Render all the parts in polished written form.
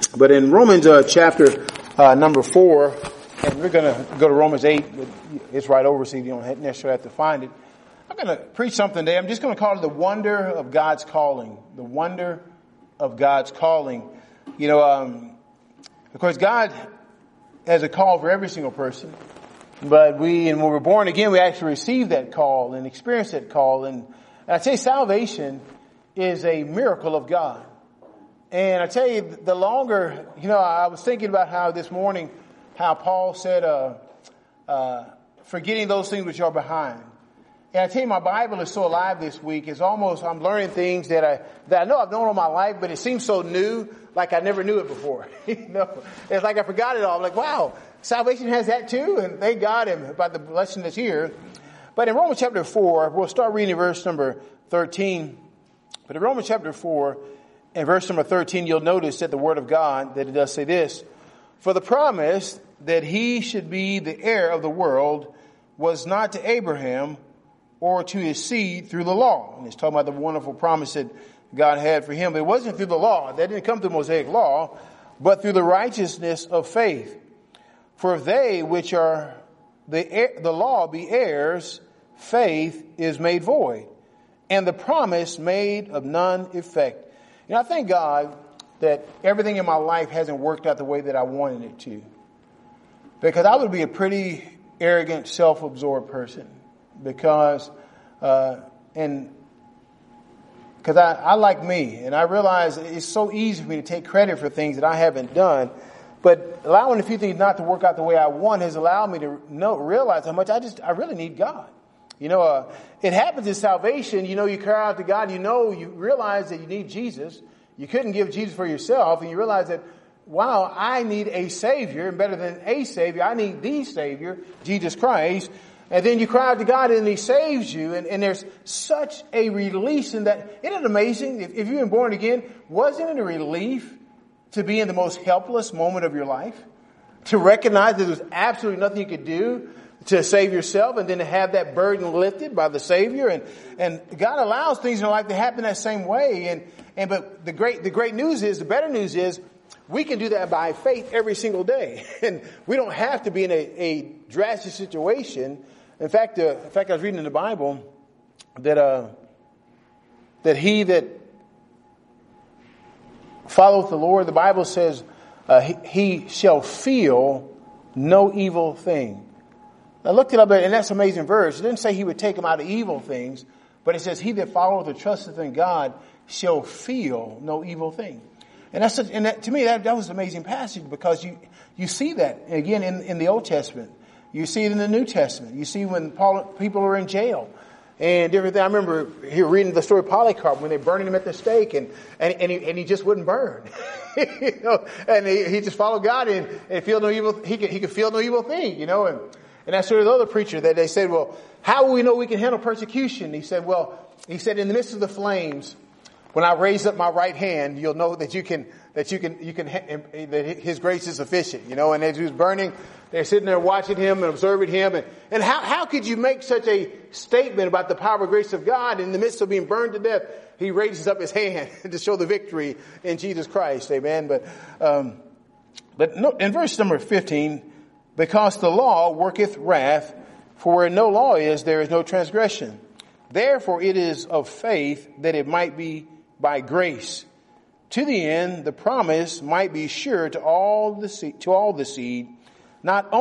But in Romans chapter number 4, and we're going to go to Romans 8, but it's right over so you don't necessarily have to find it. I'm going to preach something today. I'm just going to call it the wonder of God's calling. The wonder of God's calling. You know, of course, God has a call for every single person. But when we're born again, we actually receive that call and experience that call. And I tell you, salvation is a miracle of God. And I tell you, the longer, I was thinking about how this morning, how Paul said, forgetting those things which are behind. And I tell you, my Bible is so alive this week. It's almost, I'm learning things that I know I've known all my life, but it seems so new, like I never knew it before. It's like I forgot it all. I'm like, wow, salvation has that too. And thank God about the lesson that's here. But in Romans chapter 4, we'll start reading verse number 13. But in Romans chapter 4, in verse number 13, you'll notice that the word of God, that it does say this: for the promise that he should be the heir of the world was not to Abraham or to his seed through the law. And it's talking about the wonderful promise that God had for him. But it wasn't through the law. That didn't come through the Mosaic law, but through the righteousness of faith. For if they which are the law be heirs, faith is made void, and the promise made of none effect. I thank God that everything in my life hasn't worked out the way that I wanted it to. Because I would be a pretty arrogant, self-absorbed person. Because I like me, and I realize it's so easy for me to take credit for things that I haven't done. But allowing a few things not to work out the way I want has allowed me to realize how much I really need God. It happens in salvation. You cry out to God. You realize that you need Jesus. You couldn't give Jesus for yourself, and you realize that, wow, I need a Savior, and better than a Savior, I need the Savior, Jesus Christ. And then you cry out to God and He saves you. And there's such a release in that. Isn't it amazing? If you've been born again, wasn't it a relief to be in the most helpless moment of your life? To recognize that there's absolutely nothing you could do to save yourself, and then to have that burden lifted by the Savior. And God allows things in our life to happen that same way. But the great news is, the better news is, we can do that by faith every single day. And we don't have to be in a drastic situation. In fact, I was reading in the Bible that he that followeth the Lord, the Bible says, he shall feel no evil thing. I looked it up, and that's an amazing verse. It didn't say he would take him out of evil things, but it says, he that followeth or trusteth in God shall feel no evil thing. And to me, that was an amazing passage, because you see that again in the Old Testament. You see it in the New Testament. You see when people are in jail and everything. I remember reading the story of Polycarp when they burned him at the stake, and he just wouldn't burn. And he just followed God and feel no evil. He could feel no evil thing, And that's sort of the other preacher that they said, well, how will we know we can handle persecution? He said, in the midst of the flames, when I raise up my right hand, you'll know that that His grace is sufficient, And as He was burning, they're sitting there watching Him and observing Him. And how could you make such a statement about the power and grace of God in the midst of being burned to death? He raises up His hand to show the victory in Jesus Christ. Amen. But no, in verse number 15, because the law worketh wrath, for where no law is, there is no transgression. Therefore it is of faith that it might be by grace, to the end the promise might be sure to all the seed, not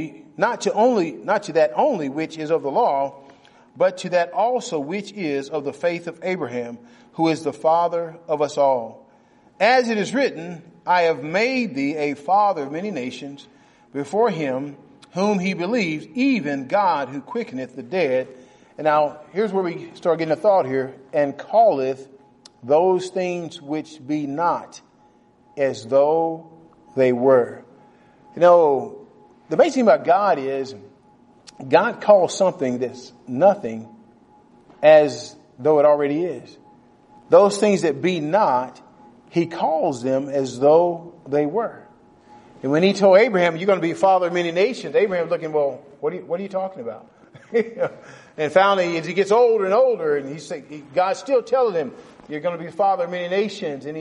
to that only which is of the law, but to that also which is of the faith of Abraham, who is the father of us all. As it is written, I have made thee a father of many nations, before Him whom he believes, even God who quickeneth the dead. And now here's where we start getting a thought here. And calleth those things which be not as though they were. The amazing thing about God is God calls something that's nothing as though it already is. Those things that be not, He calls them as though they were. And when He told Abraham, you're going to be a father of many nations, Abraham's looking, well, what are you talking about? And finally, as he gets older and older, and God's still telling him, you're going to be the father of many nations. And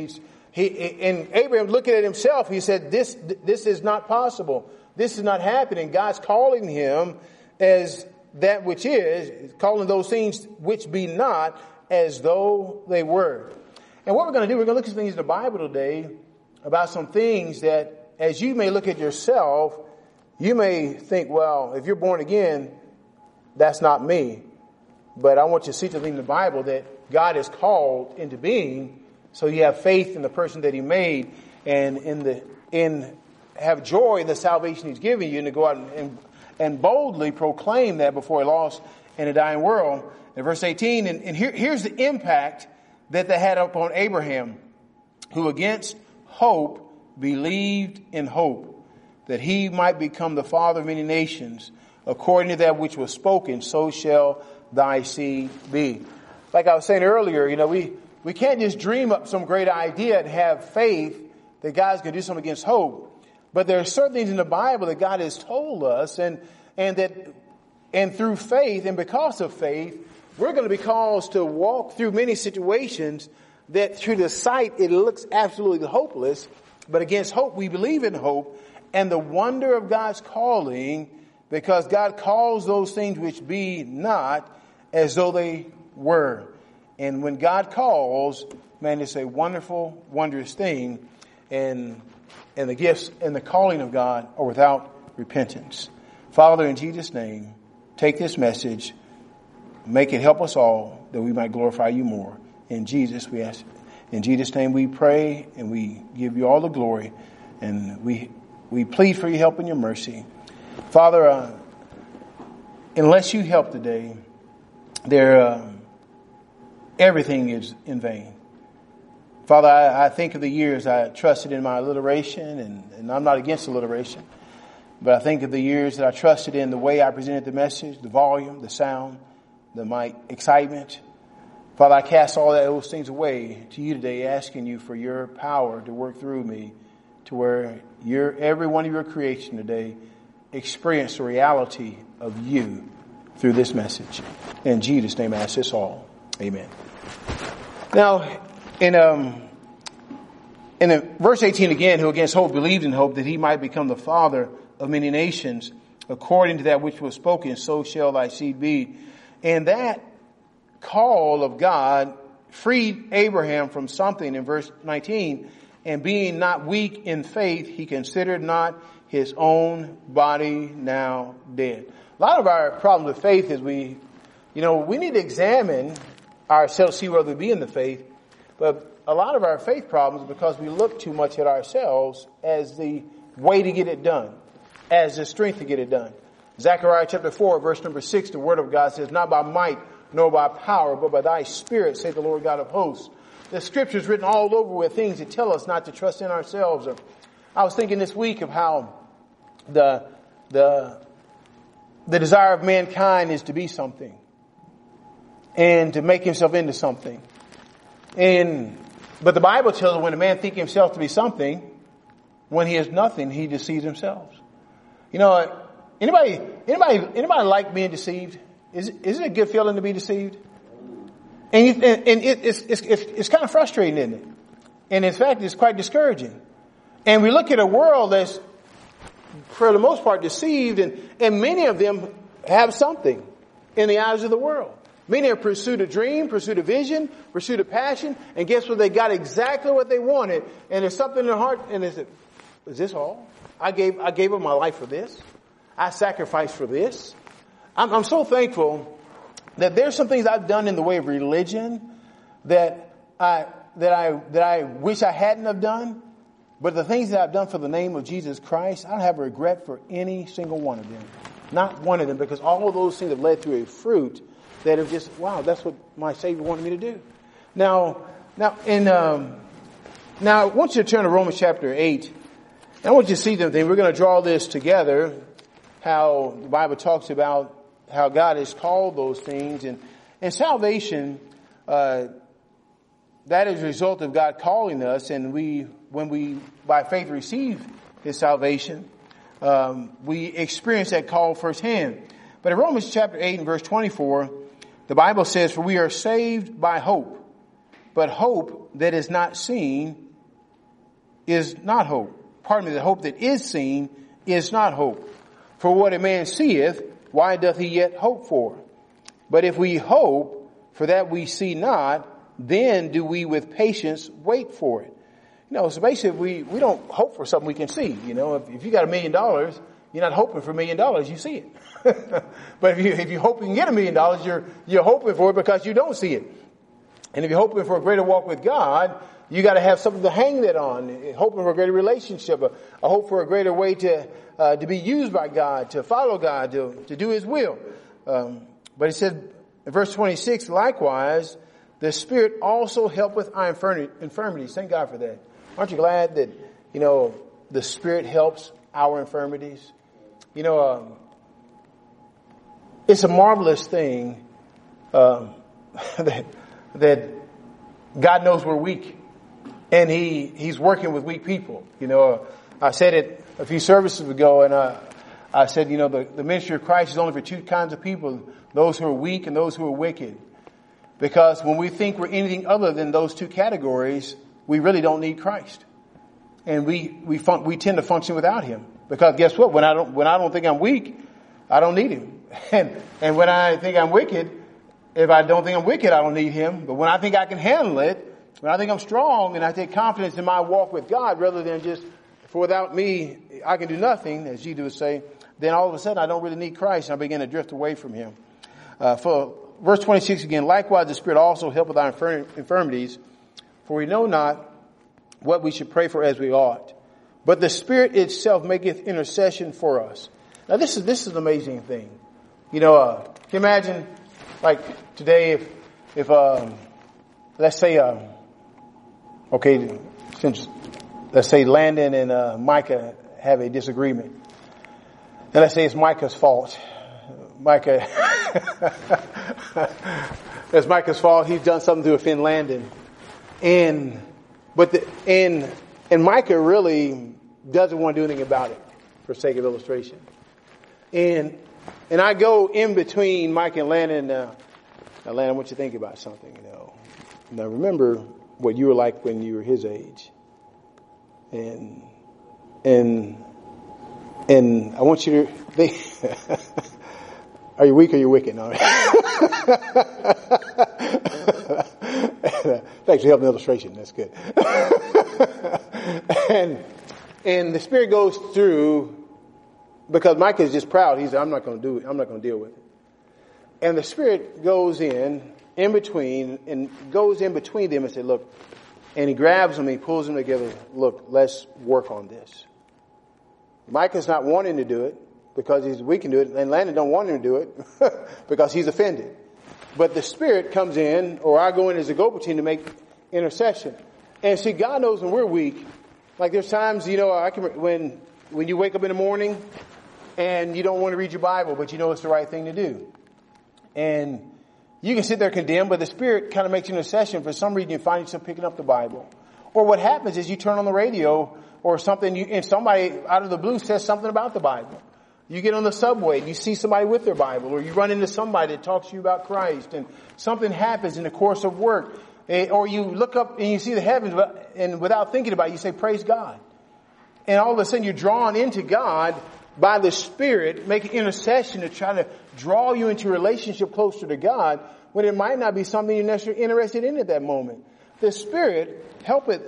And Abraham looking at himself, he said, this is not possible. This is not happening. God's calling him as that which is, calling those things which be not as though they were. And what we're going to do, we're going to look at things in the Bible today about some things that as you may look at yourself, you may think, well, if you're born again, that's not me. But I want you to see something in the Bible that God has called into being, so you have faith in the person that he made and have joy in the salvation he's given you, and to go out and boldly proclaim that before a lost and a dying world. In verse 18, and here's the impact that they had upon Abraham, who against hope believed in hope, that he might become the father of many nations. According to that which was spoken, so shall thy seed be. Like I was saying earlier, we can't just dream up some great idea and have faith that God's going to do something against hope. But there are certain things in the Bible that God has told us, and through faith and because of faith, we're going to be caused to walk through many situations that through the sight it looks absolutely hopeless, but against hope we believe in hope and the wonder of God's calling, because God calls those things which be not as though they were. And when God calls, man, it's a wonderful, wondrous thing, and the gifts and the calling of God are without repentance. Father, in Jesus' name, take this message, make it help us all that we might glorify you more. In Jesus, we ask. In Jesus' name we pray, and we give you all the glory, and we plead for your help and your mercy. Father, unless you help today, everything is in vain. Father, I think of the years I trusted in my alliteration, and I'm not against alliteration, but I think of the years that I trusted in the way I presented the message, the volume, the sound, my excitement. Father, I cast all those things away to you today, asking you for your power to work through me to where every one of your creation today experience the reality of you through this message. In Jesus' name I ask this all. Amen. Now, in verse 18 again, who against hope believed in hope that he might become the father of many nations, according to that which was spoken, so shall thy seed be. And that call of God freed Abraham from something in verse 19. And being not weak in faith, he considered not his own body now dead. A lot of our problems with faith is we need to examine ourselves, see whether we be in the faith. But a lot of our faith problems is because we look too much at ourselves as the way to get it done, as the strength to get it done. Zechariah chapter 4, verse number 6, the word of God says, not by might nor by power, but by thy spirit, saith the Lord God of hosts. The scriptures written all over with things that tell us not to trust in ourselves. I was thinking this week of how the desire of mankind is to be something and to make himself into something. But the Bible tells us when a man think himself to be something, when he is nothing, he deceives himself. Anybody like being deceived? Is it a good feeling to be deceived? And it's kind of frustrating, isn't it? And in fact, it's quite discouraging. And we look at a world that's, for the most part, deceived, and many of them have something in the eyes of the world. Many have pursued a dream, pursued a vision, pursued a passion, and guess what? They got exactly what they wanted, and there's something in their heart, and they said, is this all? I gave up my life for this. I sacrificed for this. I'm so thankful that there's some things I've done in the way of religion that I wish I hadn't have done. But the things that I've done for the name of Jesus Christ, I don't have a regret for any single one of them. Not one of them, because all of those things have led to a fruit that have just, wow, that's what my Savior wanted me to do. Now I want you to turn to Romans chapter 8. I want you to see something. We're going to draw this together, how the Bible talks about how God has called those things. And salvation, that is a result of God calling us, and when we by faith receive His salvation, we experience that call firsthand. But in Romans chapter 8 and verse 24, the Bible says, for we are saved by hope, but hope that is not seen is not hope. Pardon me, the hope that is seen is not hope. For what a man seeth, why doth he yet hope for? But if we hope for that we see not, then do we with patience wait for it. So basically we don't hope for something we can see. If you got $1 million, you're not hoping for $1 million, you see it. But if you hope you can get $1 million, you're hoping for it because you don't see it. And if you're hoping for a greater walk with God, you got to have something to hang that on. Hoping for a greater relationship, a hope for a greater way to be used by God, to follow God, to do His will. But it said in verse 26, likewise, the Spirit also helpeth our infirmities. Thank God for that. Aren't you glad that, the Spirit helps our infirmities? It's a marvelous thing that God knows we're weak. And He's working with weak people. I said it a few services ago, and I said, the ministry of Christ is only for two kinds of people, those who are weak and those who are wicked. Because when we think we're anything other than those two categories, we really don't need Christ. And we tend to function without Him. Because guess what? When I don't think I'm weak, I don't need Him. And when I think I'm wicked, if I don't think I'm wicked, I don't need Him. But when I think I can handle it, when I think I'm strong and I take confidence in my walk with God rather than just, for without me, I can do nothing, as Jesus would say, then all of a sudden I don't really need Christ and I begin to drift away from Him. For verse 26 again, likewise the Spirit also helpeth our infirmities, for we know not what we should pray for as we ought. But the Spirit itself maketh intercession for us. Now this is an amazing thing. Can you imagine, like today, if let's say, let's say Landon and Micah have a disagreement. And let's say it's Micah's fault. It's Micah's fault. He's done something to offend Landon. And Micah really doesn't want to do anything about it, for sake of illustration. And I go in between Micah and Landon. Now Landon, what you think about something? Now remember what you were like when you were his age. And I want you to think, are you weak or are you wicked? No. Thanks for helping the illustration. That's good. And the Spirit goes through, because Micah is just proud. He said, I'm not going to do it. I'm not going to deal with it. And the Spirit goes in between them and said, look, and He grabs them, He pulls them together. Look, let's work on this. Micah's not wanting to do it because we can do it, and Landon don't want him to do it because he's offended. But the Spirit comes in, or I go in as a go-between to make intercession. And see, God knows when we're weak. Like there's times, when you wake up in the morning and you don't want to read your Bible, but you know it's the right thing to do. And you can sit there condemned, but the Spirit kind of makes intercession. For some reason, you find yourself picking up the Bible. Or what happens is you turn on the radio or something, and somebody out of the blue says something about the Bible. You get on the subway and you see somebody with their Bible, or you run into somebody that talks to you about Christ, and something happens in the course of work. Or you look up and you see the heavens, and without thinking about it, you say, praise God. And all of a sudden you're drawn into God by the Spirit, making intercession to try to draw you into a relationship closer to God, when it might not be something you're necessarily interested in at that moment. The Spirit helpeth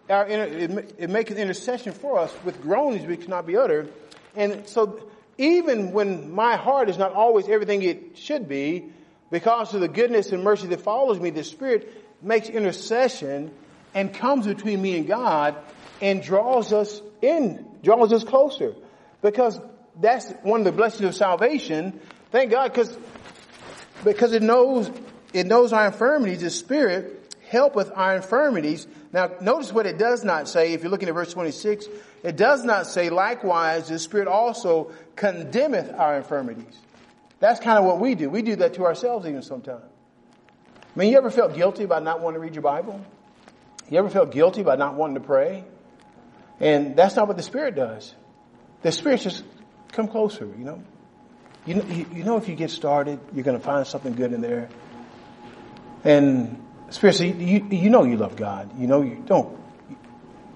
it maketh intercession for us with groanings which cannot be uttered. And so even when my heart is not always everything it should be, because of the goodness and mercy that follows me, the Spirit makes intercession and comes between me and God and draws us closer. Because that's one of the blessings of salvation. Thank God, because it knows our infirmities. The Spirit helpeth our infirmities. Now, notice what it does not say. If you're looking at verse 26, it does not say, likewise, the Spirit also condemneth our infirmities. That's kind of what we do. We do that to ourselves even sometimes. I mean, you ever felt guilty about not wanting to read your Bible? You ever felt guilty about not wanting to pray? And that's not what the Spirit does. The Spirit just come closer, You know if you get started, you're going to find something good in there. And the Spirit says, you know you love God. You know you don't.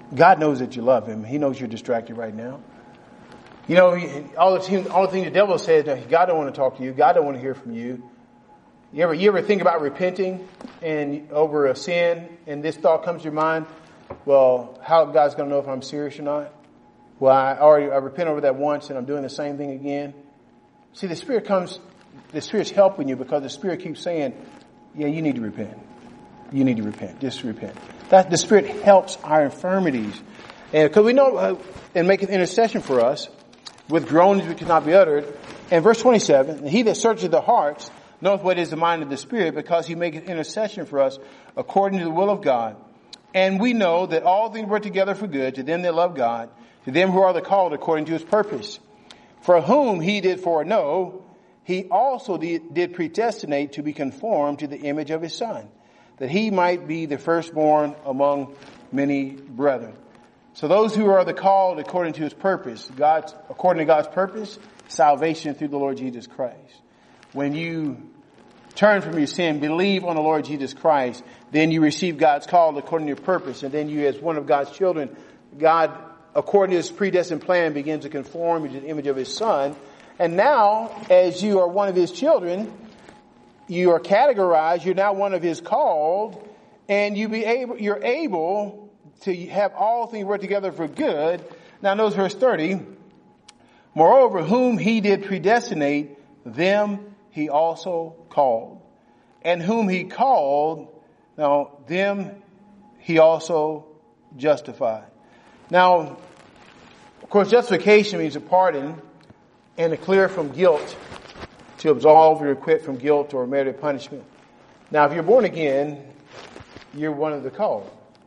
God knows that you love him. He knows you're distracted right now. You know, all the thing the devil says, God don't want to talk to you. God don't want to hear from you. You ever think about repenting and over a sin, and this thought comes to your mind? Well, how God's going to know if I'm serious or not? Well, I repent over that once, and I'm doing the same thing again. See, the Spirit's helping you because the Spirit keeps saying, yeah, you need to repent. You need to repent. Just repent. The Spirit helps our infirmities. And because we know, and make an intercession for us with groanings which cannot be uttered. And verse 27, he that searches the hearts knoweth what is the mind of the Spirit, because he maketh intercession for us according to the will of God. And we know that all things work together for good to them that love God, to them who are the called according to his purpose. For whom he did foreknow, he also did predestinate to be conformed to the image of his Son, that he might be the firstborn among many brethren. So those who are the called according to his purpose, according to God's purpose, salvation through the Lord Jesus Christ. When you turn from your sin, believe on the Lord Jesus Christ, then you receive God's call according to your purpose, and then you, as one of God's children, God, according to his predestined plan, begins to conform you to the image of his Son. And now, as you are one of his children, you are categorized, you're now one of his called, and you're able to have all things work together for good. Now notice verse 30. Moreover, whom he did predestinate, them he also called. And whom he called, now them he also justified. Now, of course, justification means a pardon and a clear from guilt, to absolve or acquit from guilt or merited punishment. Now, if you're born again, you're one of the called.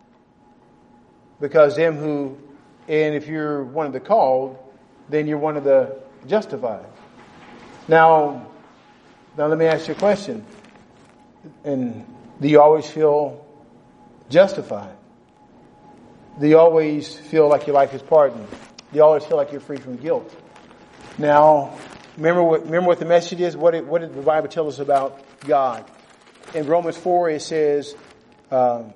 Because and if you're one of the called, then you're one of the justified. Now let me ask you a question. And do you always feel justified? Do you always feel like your life is pardoned? Do you always feel like you're free from guilt? Now, remember what the message is? What did the Bible tell us about God? In Romans 4, it says, when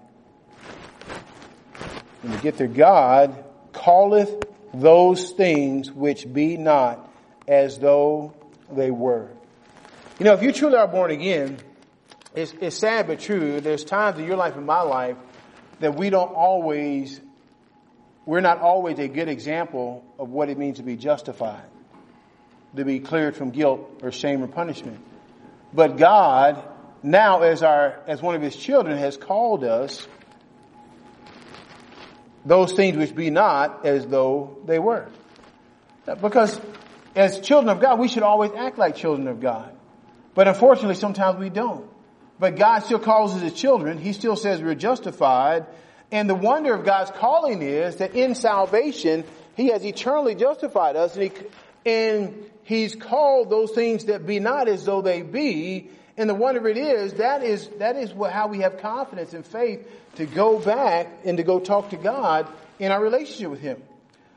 you get there, God calleth those things which be not as though they were. You know, if you truly are born again, it's sad but true. There's times in your life and my life that we're not always a good example of what it means to be justified, to be cleared from guilt or shame or punishment. But God, now as one of his children, has called us those things which be not as though they were. Because as children of God, we should always act like children of God. But unfortunately, sometimes we don't. But God still calls us his children. He still says we're justified. And the wonder of God's calling is that in salvation, he has eternally justified us. And he's called those things that be not as though they be. And the wonder of it is, that is how we have confidence and faith to go back and to go talk to God in our relationship with him.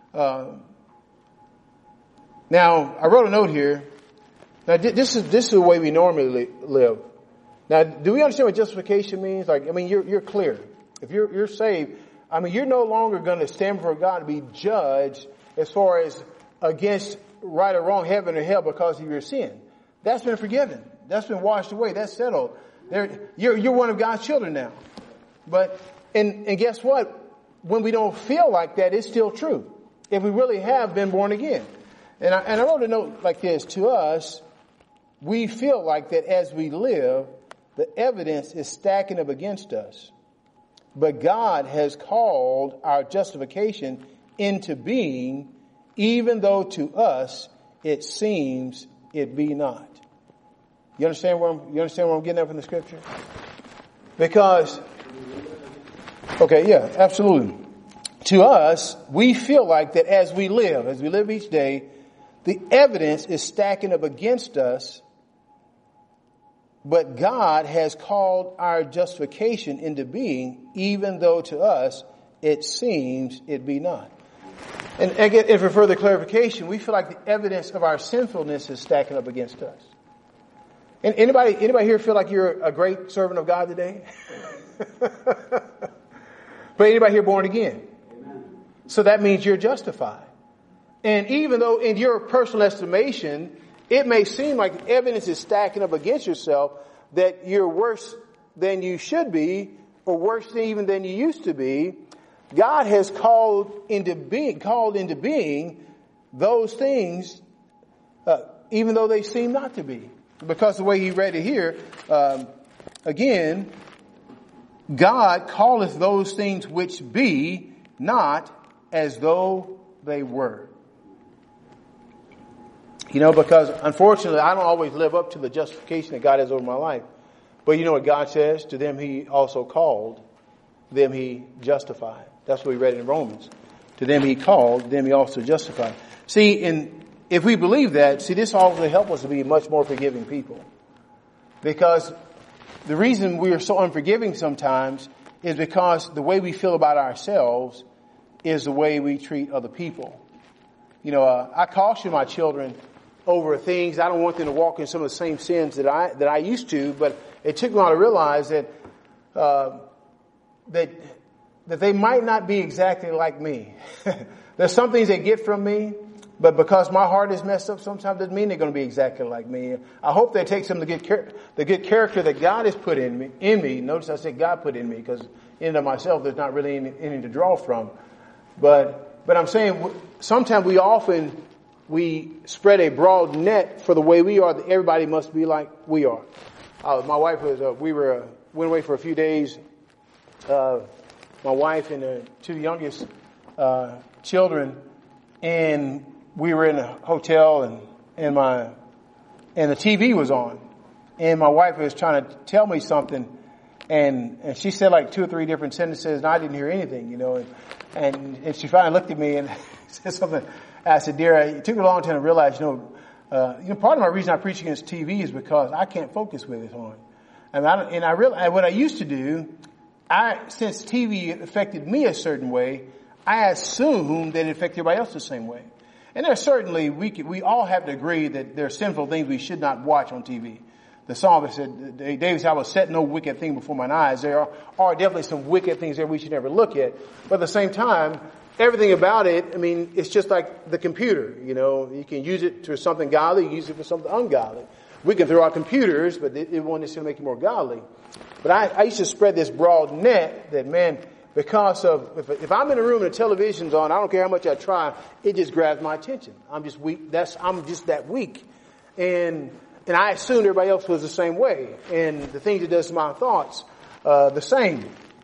Now, I wrote a note here. Now, this is the way we normally live. Now, do we understand what justification means? You're clear. If you're saved, you're no longer going to stand before God to be judged as far as against right or wrong, heaven or hell because of your sin. That's been forgiven. That's been washed away. That's settled. You're one of God's children now. But, and guess what? When we don't feel like that, it's still true. If we really have been born again. And I wrote a note like this. To us, we feel like that as we live, the evidence is stacking up against us. But God has called our justification into being, even though to us it seems it be not. You understand where I'm getting at from the scripture? Because, okay, yeah, absolutely. To us, we feel like that as we live each day, the evidence is stacking up against us, but God has called our justification into being, even though to us it seems it be not. And again, and for further clarification, we feel like the evidence of our sinfulness is stacking up against us. And anybody here feel like you're a great servant of God today? But anybody here born again? Amen. So that means you're justified. And even though in your personal estimation, it may seem like evidence is stacking up against yourself that you're worse than you should be, or worse even than you used to be, God has called into being those things, even though they seem not to be. Because the way he read it here, again, God calleth those things which be not as though they were. Because unfortunately, I don't always live up to the justification that God has over my life. But you know what God says? To them he also called, them he justified. That's what we read in Romans. To them he called, them he also justified. See, if we believe that, this also helps us to be much more forgiving people. Because the reason we are so unforgiving sometimes is because the way we feel about ourselves is the way we treat other people. I caution my children over things. I don't want them to walk in some of the same sins that I used to, but it took me a while to realize that they might not be exactly like me. There's some things they get from me, but because my heart is messed up sometimes doesn't mean they're going to be exactly like me. I hope they take some of the good character that God has put in me. Notice I said God put in me, because in and of myself there's not really any to draw from. But I'm saying sometimes we spread a broad net for the way we are, that everybody must be like we are. My wife went away for a few days. My wife and the two youngest children, and we were in a hotel, and the TV was on, and my wife was trying to tell me something, and she said like 2 or 3 different sentences, and I didn't hear anything, and she finally looked at me and said something. I said, dear, it took me a long time to realize, part of my reason I preach against TV is because I can't focus with it on. And I realized what I used to do, since TV affected me a certain way, I assumed that it affected everybody else the same way. And there's certainly, we all have to agree that there are sinful things we should not watch on TV. The psalmist said, David said, I will set no wicked thing before mine eyes. There are definitely some wicked things that we should never look at. But at the same time, everything about it, it's just like the computer. You can use it for something godly, you can use it for something ungodly. We can throw out computers, but it won't necessarily make you more godly. But I used to spread this broad net that, man, because of, if I'm in a room and the television's on, I don't care how much I try, it just grabs my attention. I'm just weak. I'm just that weak. And I assumed everybody else was the same way. And the things it does to my thoughts, the same.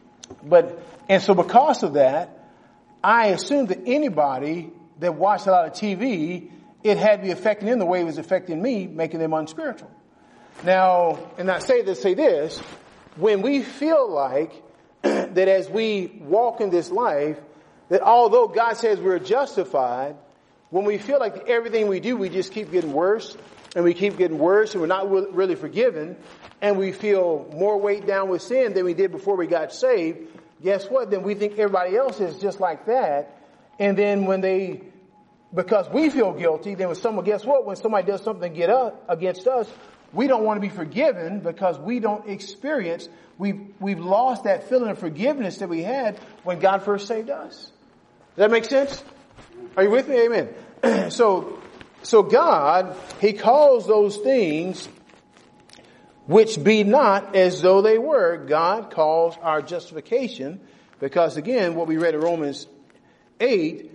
So because of that, I assumed that anybody that watched a lot of TV, it had to be affecting them the way it was affecting me, making them unspiritual. Now, and I say this, when we feel like that as we walk in this life, that although God says we're justified, when we feel like everything we do, we just keep getting worse, and we keep getting worse, and we're not really forgiven, and we feel more weighed down with sin than we did before we got saved, guess what? Then we think everybody else is just like that. And then because we feel guilty, then when somebody does something against us, we don't want to be forgiven because we don't experience, we've lost that feeling of forgiveness that we had when God first saved us. Does that make sense? Are you with me? Amen. So God, He calls those things which be not as though they were. God calls our justification, because again, what we read in Romans 8,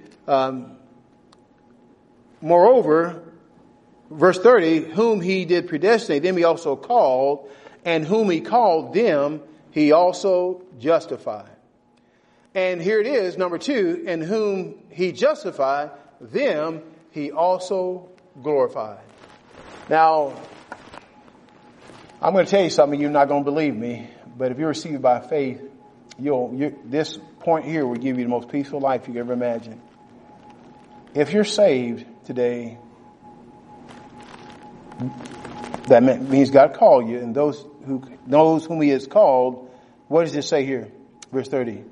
moreover, verse 30, whom He did predestinate, them He also called, and whom He called, them He also justified. And here it is, number 2, and whom He justified, them He also glorified. Now, I'm going to tell you something, you're not going to believe me, but if you're received by faith, this point here will give you the most peaceful life you could ever imagine. If you're saved today, that means God called you, and those whom He has called, what does it say here? Verse 30.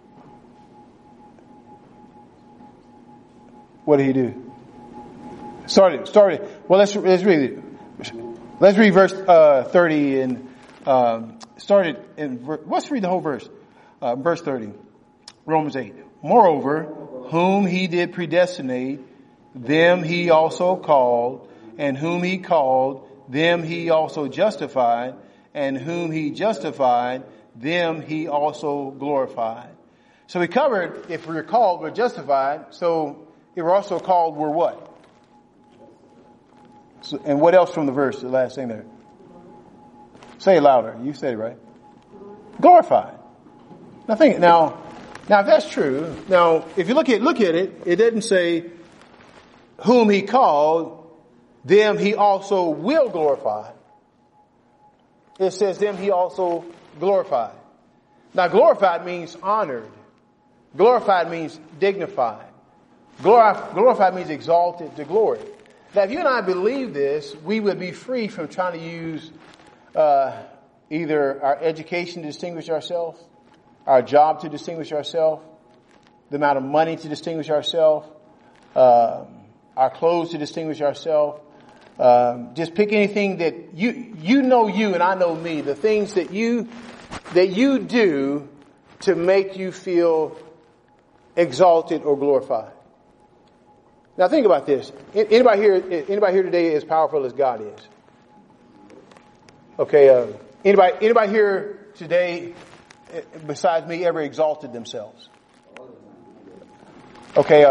What did He do? Started. Well, let's read it. Let's read verse 30 and started in. Let's read the whole verse. Verse 30, Romans 8. Moreover, whom he did predestinate, them he also called, and whom he called, them he also justified, and whom he justified, them he also glorified. So we covered, if we're called, we're justified. So if we're also called, we're what? So, and what else from the verse, the last thing there? Say it louder. You said it right. Glorified. Now if that's true, now if you look at it, it doesn't say whom he called, them he also will glorify. It says them he also glorified. Now glorified means honored. Glorified means dignified. Glorified means exalted to glory. Now if you and I believe this, we would be free from trying to use either our education to distinguish ourselves, our job to distinguish ourselves, the amount of money to distinguish ourselves, our clothes to distinguish ourselves. Just pick anything that you know you and I know me, the things that you do to make you feel exalted or glorified. Now think about this. Anybody here today as powerful as God is? Okay, anybody here today besides me ever exalted themselves? Okay,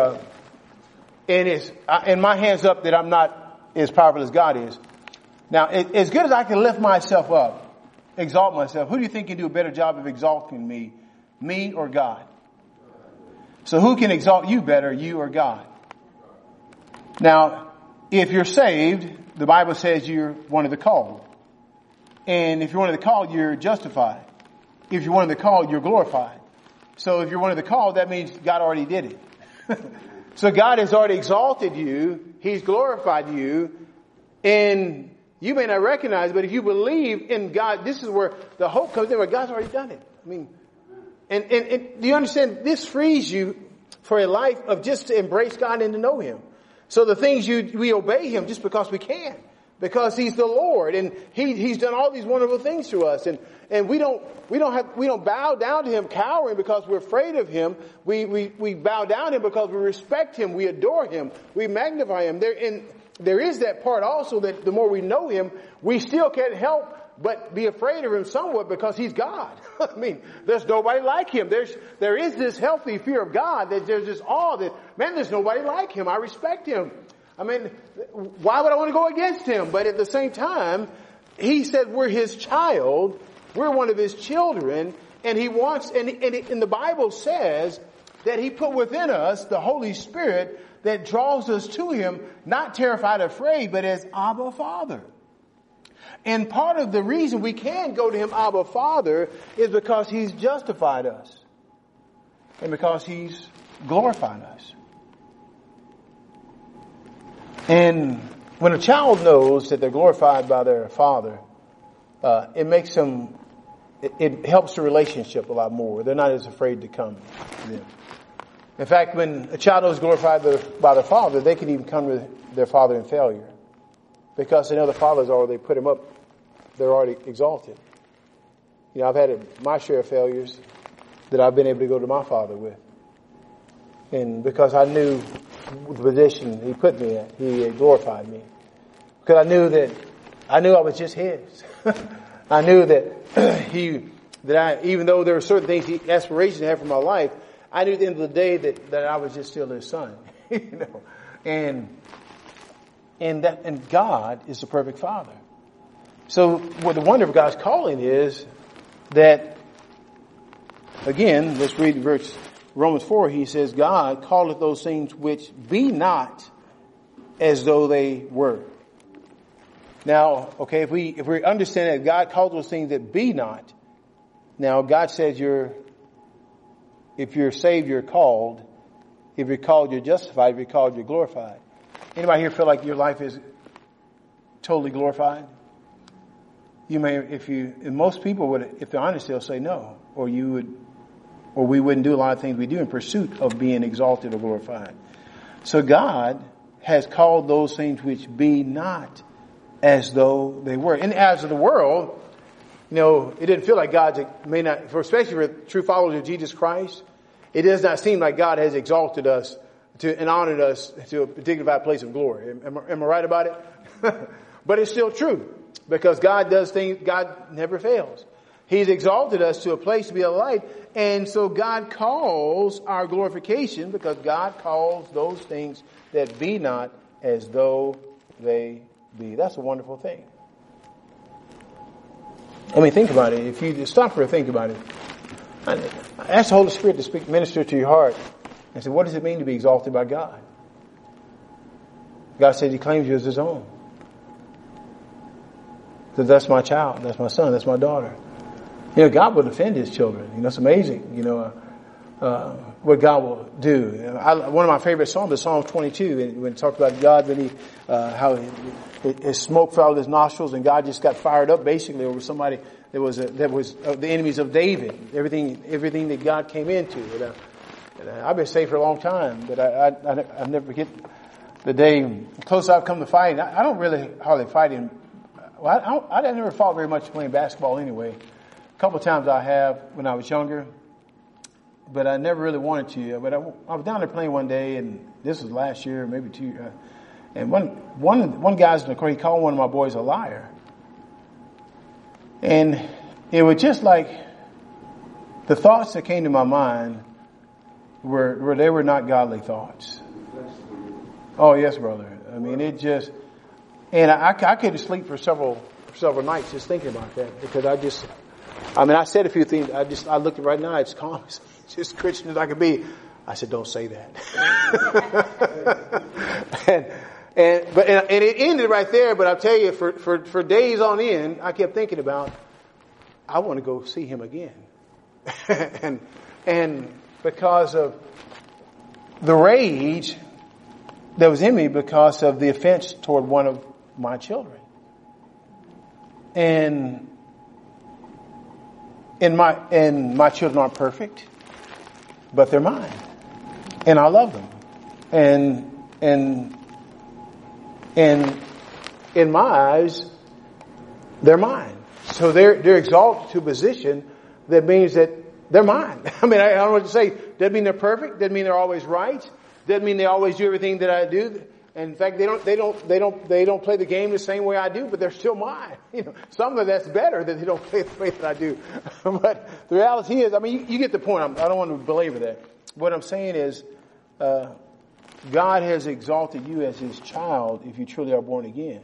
and my hands up that I'm not as powerful as God is. Now, as good as I can lift myself up, exalt myself, who do you think can do a better job of exalting me? Me or God? So who can exalt you better, you or God? Now, if you're saved, the Bible says you're one of the called. And if you're one of the called, you're justified. If you're one of the called, you're glorified. So if you're one of the called, that means God already did it. So God has already exalted you. He's glorified you. And you may not recognize it, but if you believe in God, this is where the hope comes in, where God's already done it. I mean, and do you understand? This frees you for a life of just to embrace God and to know Him. So the things we obey Him just because we can. Because He's the Lord and He's done all these wonderful things to us. And we don't bow down to Him cowering because we're afraid of Him. We bow down to Him because we respect Him. We adore Him. We magnify Him. There is that part also that the more we know Him, we still can't help but be afraid of Him somewhat because He's God. I mean, there's nobody like Him. There is this healthy fear of God that there's this awe that, man, there's nobody like Him. I respect Him. I mean, why would I want to go against Him? But at the same time, He said we're His child. We're one of His children. And He wants, and the Bible says that He put within us the Holy Spirit that draws us to Him, not terrified, afraid, but as Abba Father. And part of the reason we can go to Him, Abba Father, is because He's justified us. And because He's glorified us. And when a child knows that they're glorified by their father, it makes them, it helps the relationship a lot more. They're not as afraid to come to them. In fact, when a child is glorified by their father, they can even come to their father in failure. Because they know the father's already put him up. They're already exalted. You know, I've had my share of failures that I've been able to go to my father with. And because I knew the position He put me at, He glorified me. Because I knew I was just His. I knew that even though there were certain things, aspirations He had for my life, I knew at the end of the day that I was just still His son. You know, and God is the perfect Father. So what the wonder of God's calling is that, again, let's read verse Romans 4, he says, God calleth those things which be not as though they were. Now, okay, if we understand that God called those things that be not, now God says if you're saved, you're called. If you're called, you're justified. If you're called, you're glorified. Anybody here feel like your life is totally glorified? You may, and most people would, if they're honest, they'll say no, or we wouldn't do a lot of things we do in pursuit of being exalted or glorified. So God has called those things which be not as though they were. And as of the world, you know, it didn't feel like God may not, especially for true followers of Jesus Christ, it does not seem like God has exalted us and honored us to a dignified place of glory. Am I right about it? But it's still true, because God does things, God never fails. He's exalted us to a place to be a light, and so God calls our glorification, because God calls those things that be not as though they be. That's a wonderful thing. I mean, think about it. If you just stop for a think about it. Ask the Holy Spirit to minister to your heart and say, what does it mean to be exalted by God? God said He claims you as His own. That that's my child, that's my son, that's my daughter. You know, God will defend His children. You know, it's amazing, you know, what God will do. One of my favorite psalms is Psalm 22, when it talks about God, when how His smoke fell out of His nostrils, and God just got fired up basically over somebody that was the enemies of David. Everything that God came into. And I've been saved for a long time, but I never forget the day close I've come to fighting. I don't really hardly fight in. Well, I never fought very much playing basketball anyway. A couple of times I have when I was younger, but I never really wanted to. But I was down there playing one day, and this was last year, maybe 2 years. And one guy's in the court, he called one of my boys a liar. And it was just like the thoughts that came to my mind were not godly thoughts. Oh yes, brother. I mean, it just, and I couldn't sleep for several nights just thinking about that, because I said a few things. I looked at right now, it's calm, it's just Christian as I could be. I said, don't say that. and it ended right there, but I'll tell you, for days on end, I kept thinking about, I want to go see him again. and because of the rage that was in me because of the offense toward one of my children. And my children aren't perfect, but they're mine. And I love them. And in my eyes, they're mine. So they're exalted to a position that means that they're mine. I mean, I don't know what to say. Doesn't mean they're perfect. Doesn't mean they're always right. Doesn't mean they always do everything that I do. And in fact, they don't play the game the same way I do, but they're still mine. You know, some of that's better that they don't play the way that I do. But the reality is, I mean, you get the point. I don't want to belabor that. What I'm saying is, God has exalted you as His child if you truly are born again.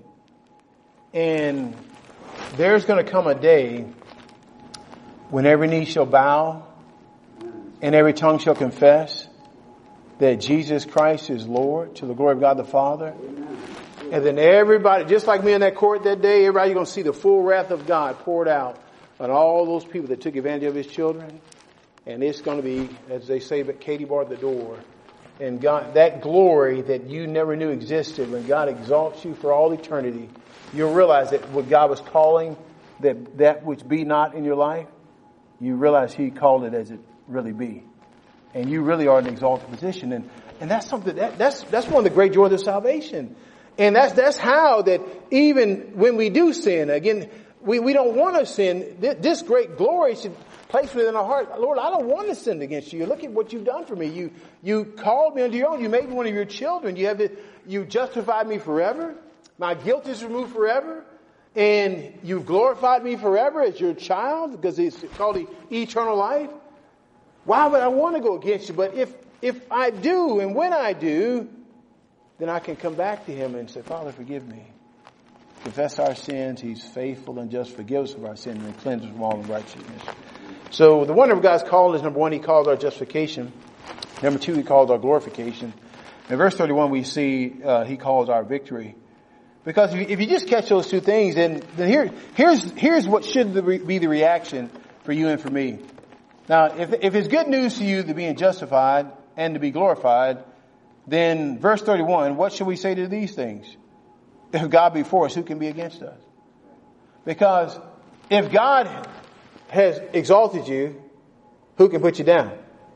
And there's going to come a day when every knee shall bow and every tongue shall confess that Jesus Christ is Lord, to the glory of God the Father. And then everybody, just like me in that court that day, everybody's going to see the full wrath of God poured out on all those people that took advantage of His children. And it's going to be, as they say, but Katie barred the door. And God, that glory that you never knew existed, when God exalts you for all eternity, you'll realize that what God was calling that which be not in your life, you realize He called it as it really be. And you really are in an exalted position. And that's something that's one of the great joys of salvation. And that's how that even when we do sin, again, we don't want to sin. This great glory should place within our heart. Lord, I don't want to sin against you. Look at what you've done for me. You called me unto your own. You made me one of your children. You justified me forever. My guilt is removed forever. And you've glorified me forever as your child, because it's called the eternal life. Why would I want to go against you? But if I do, and when I do, then I can come back to Him and say, Father, forgive me. Confess our sins. He's faithful and just, forgive us of our sins and cleanse us from all unrighteousness. So the wonder of God's call is, number one, He calls our justification. Number two, He calls our glorification. In verse 31, we see He calls our victory. Because if you just catch those two things, then here's what should be the reaction for you and for me. Now, if it's good news to you to being justified and to be glorified, then verse 31, what should we say to these things? If God be for us, who can be against us? Because if God has exalted you, who can put you down?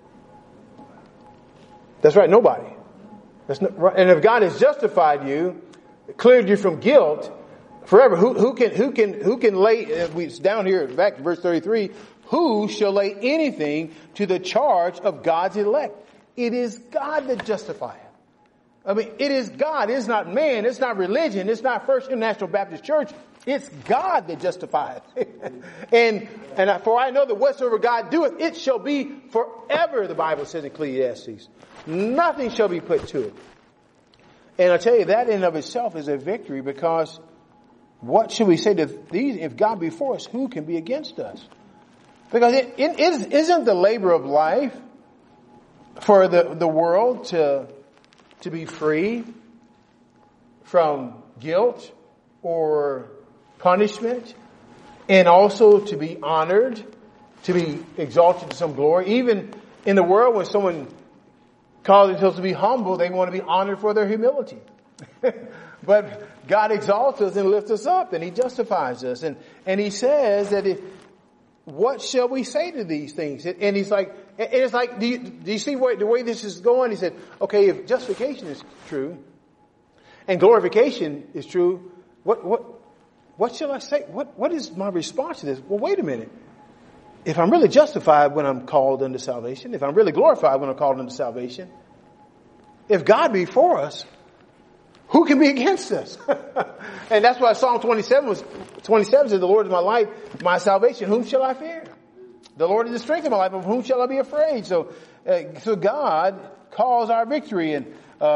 That's right, nobody. And if God has justified you, cleared you from guilt forever, who can lay? It's down here back to verse 33. who shall lay anything to the charge of God's elect? It is God that justifieth. I mean, it is God. It's not man. It's not religion. It's not First International Baptist Church. It's God that justifieth. and for I know that whatsoever God doeth, it shall be forever, the Bible says in Ecclesiastes. Nothing shall be put to it. And I tell you, that in and of itself is a victory, because what should we say to these? If God be for us, who can be against us? Because it isn't the labor of life for the world to be free from guilt or punishment, and also to be honored, to be exalted to some glory. Even in the world, when someone calls themselves to be humble, they want to be honored for their humility. But God exalts us and lifts us up, and He justifies us. And He says that what shall we say to these things? And He's like, it's like, do you see the way this is going? He said, okay, if justification is true and glorification is true, what shall I say? What is my response to this? Well, wait a minute. If I'm really justified when I'm called unto salvation, if I'm really glorified when I'm called unto salvation, if God be for us, who can be against us? And that's why Psalm 27 says, the Lord is my light, my salvation. Whom shall I fear? The Lord is the strength of my life. Of whom shall I be afraid? So God calls our victory. And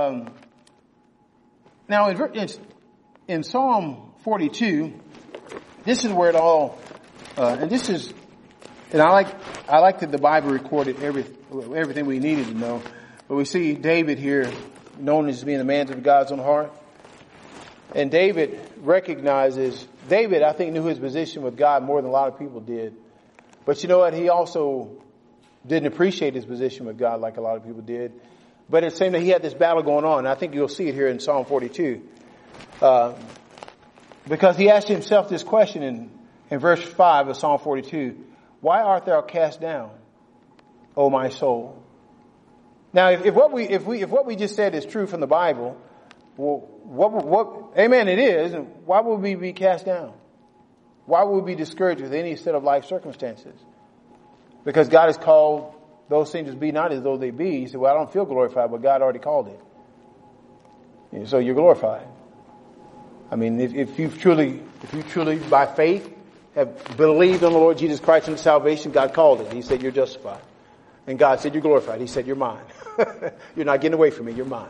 now in Psalm 42, this is where it all, and I like that the Bible recorded everything we needed to know. But we see David here, known as being a man of God's own heart. And David, I think, knew his position with God more than a lot of people did. But you know what? He also didn't appreciate his position with God like a lot of people did. But at the same time, he had this battle going on. And I think you'll see it here in Psalm 42. Because he asked himself this question in verse 5 of Psalm 42. Why art thou cast down, O my soul? Now, if what we just said is true from the Bible, well, amen, it is. And why would we be cast down? Why would we be discouraged with any set of life circumstances? Because God has called those things to be not as though they be. He said, well, I don't feel glorified, but God already called it. And so you're glorified. I mean, if you truly by faith have believed on the Lord Jesus Christ and salvation, God called it. He said, you're justified. And God said, you're glorified. He said, you're mine. You're not getting away from me. You're mine.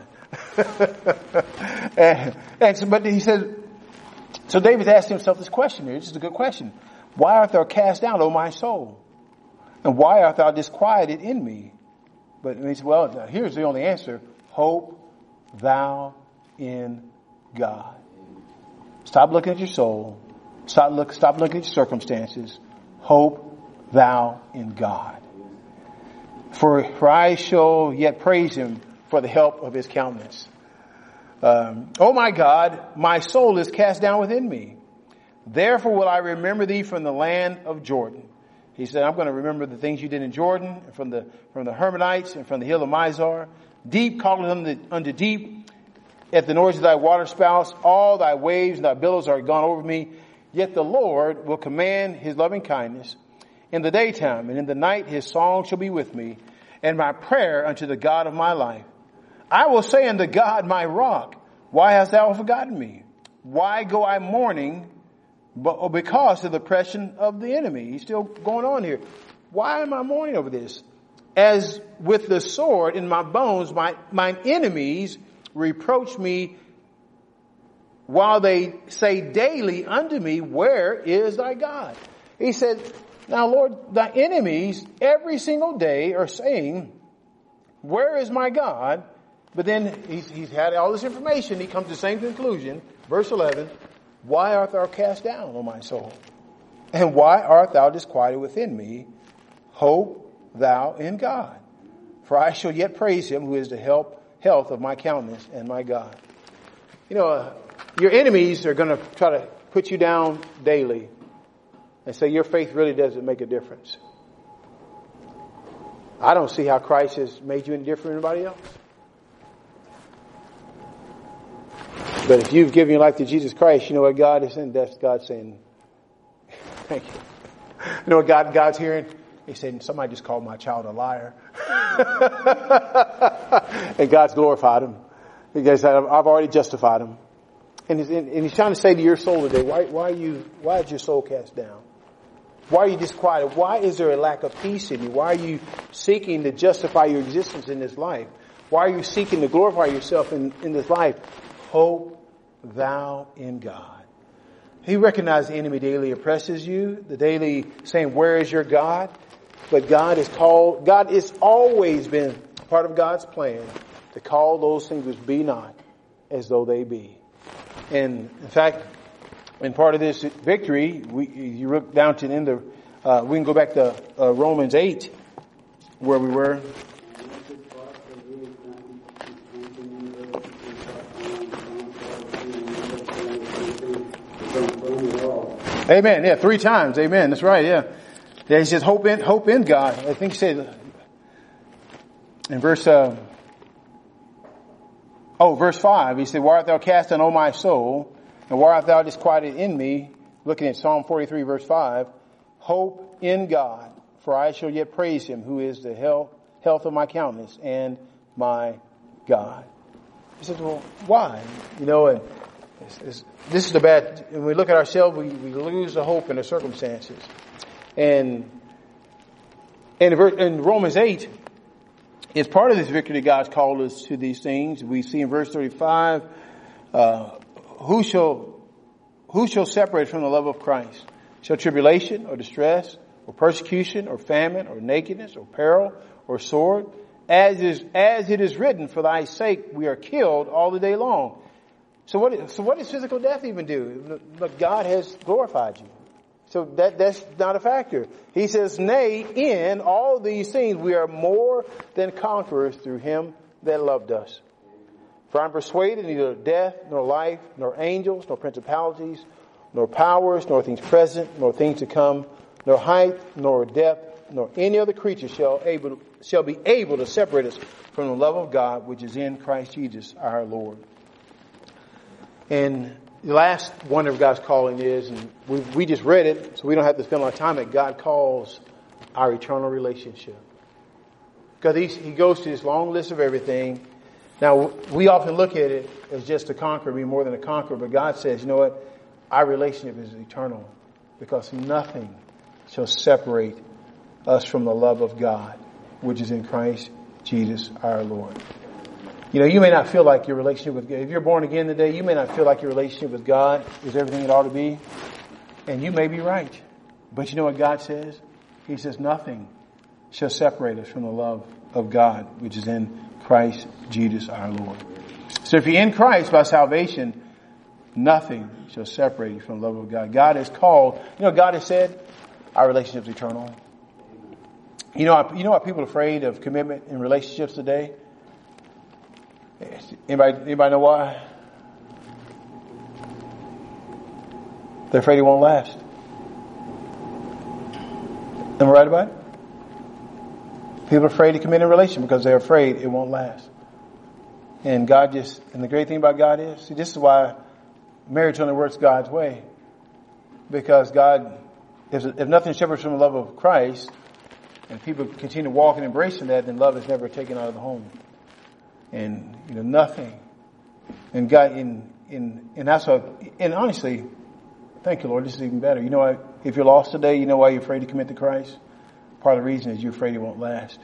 But he said, so David asked himself this question here. This is a good question. Why art thou cast down, O my soul? And why art thou disquieted in me? But he said, well, here's the only answer. Hope thou in God. Stop looking at your soul. Stop looking at your circumstances. Hope thou in God. For I shall yet praise Him for the help of His countenance. O my God, my soul is cast down within me. Therefore will I remember Thee from the land of Jordan. He said, I'm going to remember the things You did in Jordan, from the Hermonites and from the hill of Mizar. Deep calleth unto deep. At the noise of Thy waterspouts, all Thy waves and Thy billows are gone over me. Yet the Lord will command His loving kindness in the daytime, and in the night His song shall be with me, and my prayer unto the God of my life. I will say unto God, my rock, why hast Thou forgotten me? Why go I mourning because of the oppression of the enemy? He's still going on here. Why am I mourning over this? As with the sword in my bones, mine enemies reproach me, while they say daily unto me, where is Thy God? He said, now Lord, Thy enemies every single day are saying, where is my God? But then he's had all this information. He comes to the same conclusion. Verse 11, why art thou cast down, O my soul? And why art thou disquieted within me? Hope thou in God. For I shall yet praise Him who is the health of my countenance and my God. You know, your enemies are going to try to put you down daily and say your faith really doesn't make a difference. I don't see how Christ has made you any different than anybody else. But if you've given your life to Jesus Christ, you know what God is saying? That's God saying, thank you. You know what God's hearing? He said, somebody just called my child a liar. And God's glorified him. He said, I've already justified him. And he's trying to say to your soul today, why is your soul cast down? Why are you disquieted? Why is there a lack of peace in you? Why are you seeking to justify your existence in this life? Why are you seeking to glorify yourself in this life? Hope thou in God. He recognizes the enemy daily oppresses you, the daily saying, where is your God? But God has always been part of God's plan to call those things which be not as though they be. And in fact, in part of this victory, you look down to the end of, we can go back to Romans 8, where we were. Amen. Yeah, 3 times. Amen. That's right. Yeah. Yeah. He says, hope in God. I think he said in verse 5, he said, why art thou cast down, O my soul? And why art thou disquieted in me? Looking at Psalm 43 verse 5. Hope in God, for I shall yet praise him, who is the health of my countenance and my God. He says, well, why? And this is the bad, when we look at ourselves, we lose the hope in the circumstances. And in Romans 8, it's part of this victory that God's called us to these things. We see in verse 35, who shall separate from the love of Christ? Shall tribulation or distress or persecution or famine or nakedness or peril or sword? As it is written, for thy sake we are killed all the day long. So what does physical death even do? But God has glorified you. So that's not a factor. He says, nay, in all these things we are more than conquerors through him that loved us. For I'm persuaded neither death, nor life, nor angels, nor principalities, nor powers, nor things present, nor things to come, nor height, nor depth, nor any other creature shall be able to separate us from the love of God which is in Christ Jesus our Lord. And the last wonder of God's calling is, and we just read it, so we don't have to spend a lot of time, that God calls our eternal relationship. Because he goes to this long list of everything. Now, we often look at it as just a conqueror, be more than a conqueror, but God says, you know what? Our relationship is eternal, because nothing shall separate us from the love of God, which is in Christ Jesus our Lord. You may not feel like your relationship with God, if you're born again today, you may not feel like your relationship with God is everything it ought to be. And you may be right. But you know what God says? He says nothing shall separate us from the love of God, which is in Christ Jesus our Lord. So if you're in Christ by salvation, nothing shall separate you from the love of God. God has called, God has said, our relationship is eternal. You know why people are afraid of commitment in relationships today? Anybody know why? They're afraid it won't last. Am I right about it? People are afraid to commit in a relationship because they're afraid it won't last. And the great thing about God is, this is why marriage only works God's way. Because God, if nothing separates from the love of Christ, and people continue to walk and embracing that, then love is never taken out of the home. And, nothing. And God, and that's and honestly, thank you, Lord, this is even better. You know what? If you're lost today, you know why you're afraid to commit to Christ? Part of the reason is you're afraid it won't last.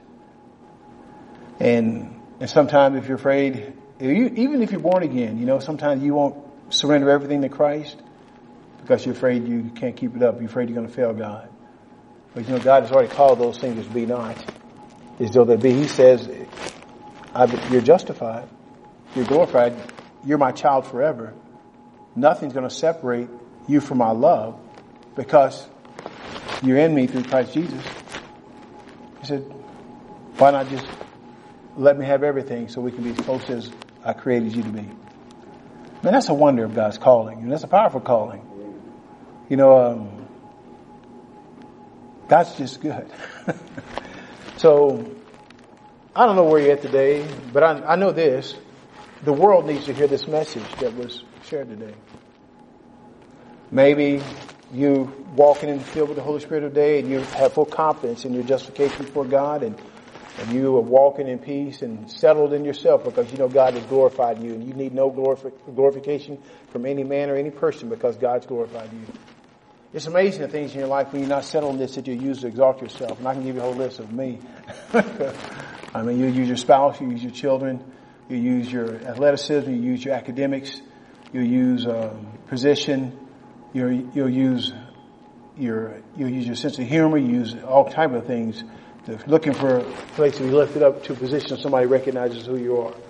And sometimes if you're afraid, even if you're born again, sometimes you won't surrender everything to Christ because you're afraid you can't keep it up. You're afraid you're going to fail God. But God has already called those things as be not, as though they be. He says, you're justified. You're glorified. You're my child forever. Nothing's going to separate you from my love because you're in me through Christ Jesus. He said, why not just let me have everything so we can be as close as I created you to be? Man, that's a wonder of God's calling. And that's a powerful calling. God's just good. So, I don't know where you're at today, but I know this. The world needs to hear this message that was shared today. Maybe you walking in the field with the Holy Spirit today, and you have full confidence in your justification before God, and you are walking in peace and settled in yourself because you know God has glorified you, and you need no glorification from any man or any person because God's glorified you. It's amazing the things in your life when you're not settled in this that you use to exalt yourself. And I can give you a whole list of me. I mean, you use your spouse, you use your children, you use your athleticism, you use your academics, you use position, you'll use your sense of humor, you use all type of things. Looking for a place to be lifted up to a position somebody recognizes who you are.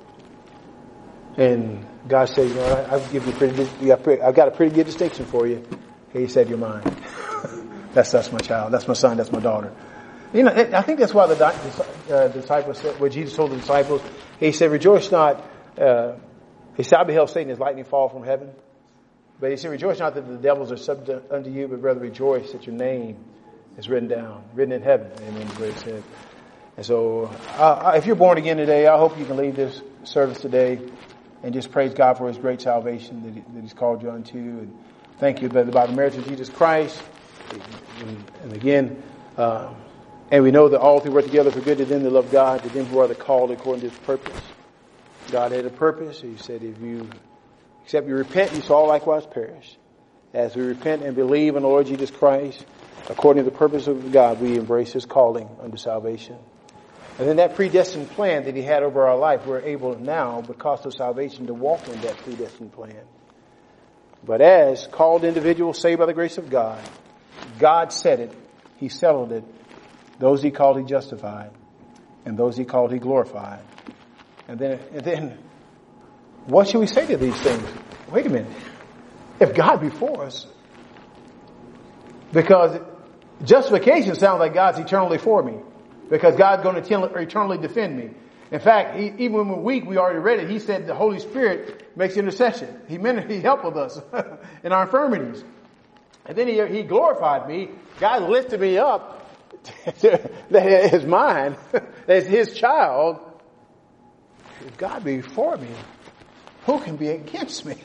And God said, you know, I've got a pretty good distinction for you. He said, you're mine. That's my child. That's my son. That's my daughter. You know, I think that's why the disciples said, what Jesus told the disciples, he said, rejoice not. He said, I beheld Satan as lightning fall from heaven. But he said, rejoice not that the devils are subject unto you, but rather rejoice that your name is written in heaven. Amen. What he said. And so, if you're born again today, I hope you can leave this service today and just praise God for His great salvation that He's called you unto. And thank you about the merits of Jesus Christ. And again, and we know that all things work together for good to them that love God, to them who are the called according to His purpose. God had a purpose. He said, except you repent, you shall likewise perish. As we repent and believe in the Lord Jesus Christ, according to the purpose of God, we embrace His calling unto salvation. And then that predestined plan that He had over our life, we're able now, because of salvation, to walk in that predestined plan. But as called individuals saved by the grace of God, God said it, He settled it. Those He called, He justified. And those He called, He glorified. And then, what should we say to these things? Wait a minute. If God be for us, because justification sounds like God's eternally for me, because God's going to eternally defend me. In fact, even when we're weak, we already read it. He said the Holy Spirit makes intercession. He helped with us in our infirmities. And then He glorified me. God lifted me up. That is mine. That's His child. If God be for me, who can be against me?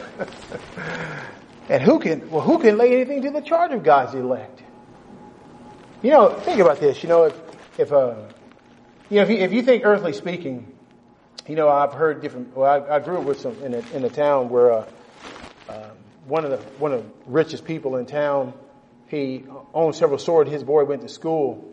And who can lay anything to the charge of God's elect? You know, think about this. You know, if you think earthly speaking, you know, I've heard different. Well, I grew up with some in a town where one of the richest people in town, he owned several stores. His boy went to school,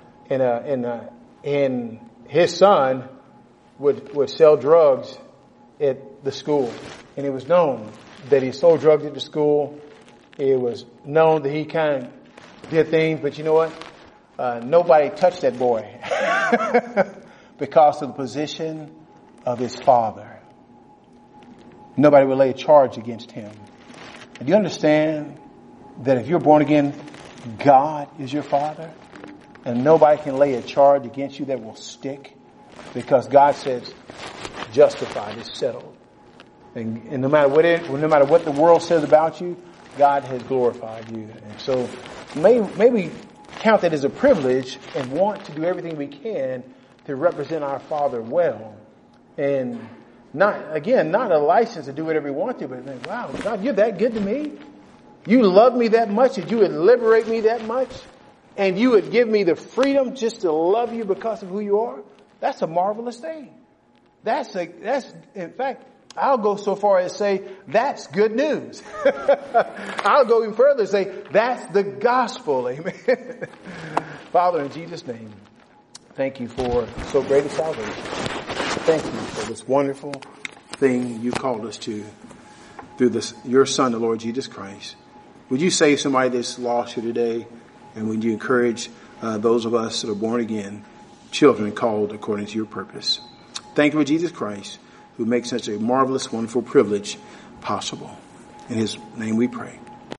and his son would sell drugs at the school, and it was known that he sold drugs at the school. It was known that he kind of did things, but you know what? Nobody touched that boy because of the position of his father. Nobody would lay a charge against him. And do you understand that if you're born again, God is your father, and nobody can lay a charge against you that will stick, because God says, justified, is settled. And no matter what the world says about you, God has glorified you. And so may we count that as a privilege and want to do everything we can to represent our Father well. And not a license to do whatever we want to, but think, wow, God, you're that good to me. You love me that much that you would liberate me that much, and you would give me the freedom just to love you because of who you are. That's a marvelous thing. That's in fact, I'll go so far as say that's good news. I'll go even further and say that's the gospel. Amen. Father, in Jesus' name, thank you for so great a salvation. Thank you for this wonderful thing you called us to through your Son, the Lord Jesus Christ. Would you save somebody that's lost here today? And would you encourage those of us that are born again, children called according to your purpose? Thank you for Jesus Christ, who makes such a marvelous, wonderful privilege possible. In His name we pray.